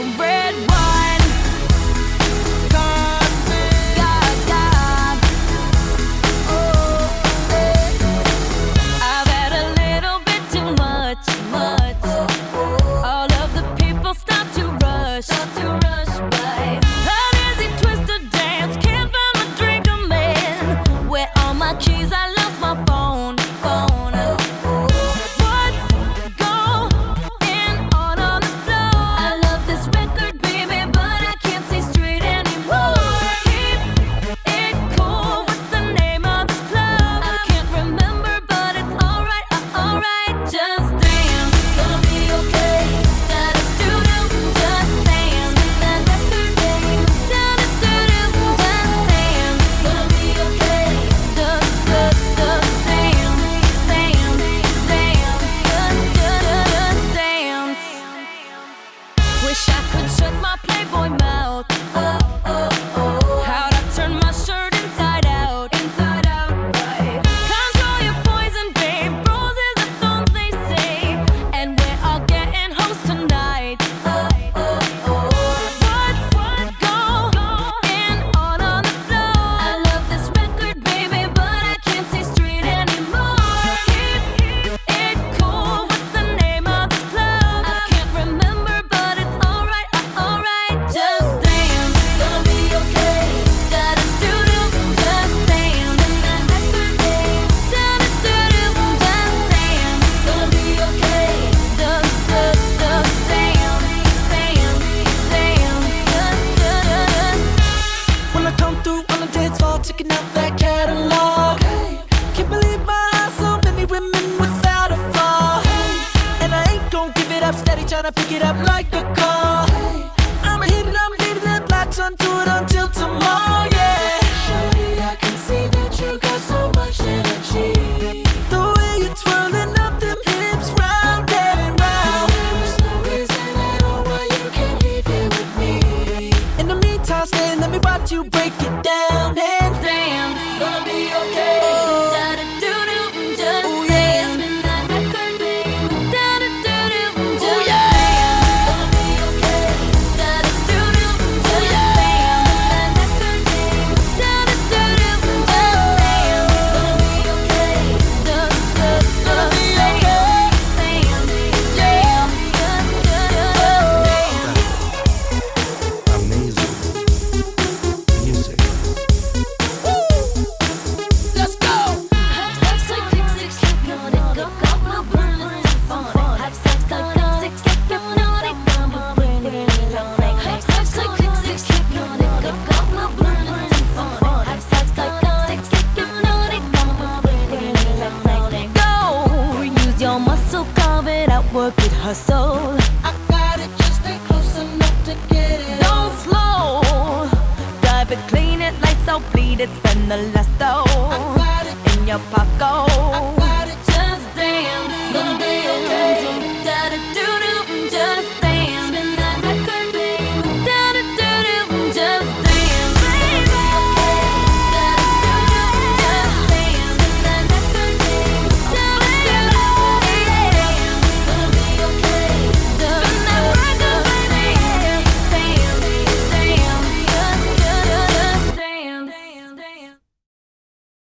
red wine. God, God. Oh, I've had a little bit too much. All of the people start to rush by. An easy twisted dance, can't find my drink, I'm in. Where are my keys? I lost my phone. Wish I could shut my Playboy mouth. How'd I turn my shirt inside out? Right. Control your poison, babe. Roses are thorns, they say. And we're all getting hoes tonight. What's going on the floor? I love this record, baby, but I can't see straight anymore. Keep it cool. What's the name of this club? I can't remember, but it's alright. Just dance. Gonna be okay. Da-da-doo-doo. Just dance. Da-da-doo-doo. Just dance. Gonna be okay. Just dance. When I come through on the dance floor, checking out that catalog. Can't believe my eyes, so many women without a flaw. And I ain't gon' give it up, steady tryna pick it up like a call. I'ma hit it, I'm leaving that latch onto it until tomorrow, yeah. Shawty, I can see that you got so much energy. The way you're twirling up them hips round and round. There is no reason at all why you can't leave here with me. In the meantime, stay, let me watch you break it down and Dance. gonna be okay. Da-da-doo-doo. Just Oh, dance. yeah. Da-da-doo-doo. Just Oh, yeah. dance. Gonna be okay. Da-da-doo-doo. Just dance. Da-da-doo-doo. Just dance. Gonna be okay. Gonna be Amazing music. Let's go. Go, use your muscle, carve it out, work it, hustle. I got it, just stay close enough to get it. Don't slow, drive it, clean it, lights out, bleed it, spend the last I dough got it, in your pocket. I got